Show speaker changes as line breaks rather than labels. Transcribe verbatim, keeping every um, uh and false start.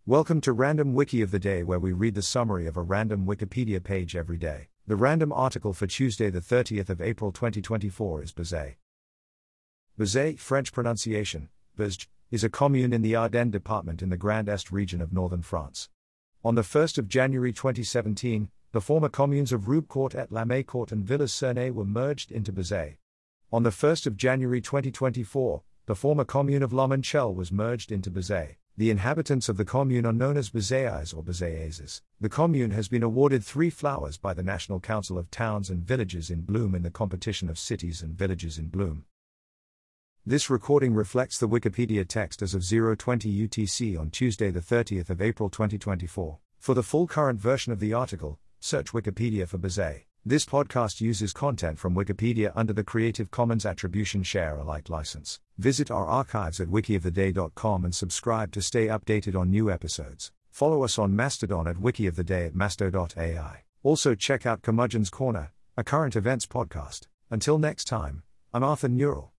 Welcome to Random Wiki of the Day, where we read the summary of a random Wikipedia page every day. The random article for Tuesday the thirtieth of April twenty twenty-four is Béziers. Béziers, French pronunciation, Béziers, is a commune in the Ardennes department in the Grand Est region of northern France. On the first of January twenty seventeen, the former communes of Roubecourt et Lamécourt and Villers-Cernay were merged into Béziers. On the first of January twenty twenty-four, the former commune of La Manchelle was merged into Béziers. The inhabitants of the commune are known as Béziais or Béziaises. The commune has been awarded three flowers by the National Council of Towns and Villages in Bloom in the competition of cities and villages in bloom. This recording reflects the Wikipedia text as of zero twenty U T C on Tuesday the thirtieth of April twenty twenty-four. For the full current version of the article, search Wikipedia for Béziers. This podcast uses content from Wikipedia under the Creative Commons Attribution Share Alike license. Visit our archives at wiki of the day dot com and subscribe to stay updated on new episodes. Follow us on Mastodon at wikioftheday at masto dot A I. Also check out Curmudgeon's Corner, a current events podcast. Until next time, I'm Arthur Neural.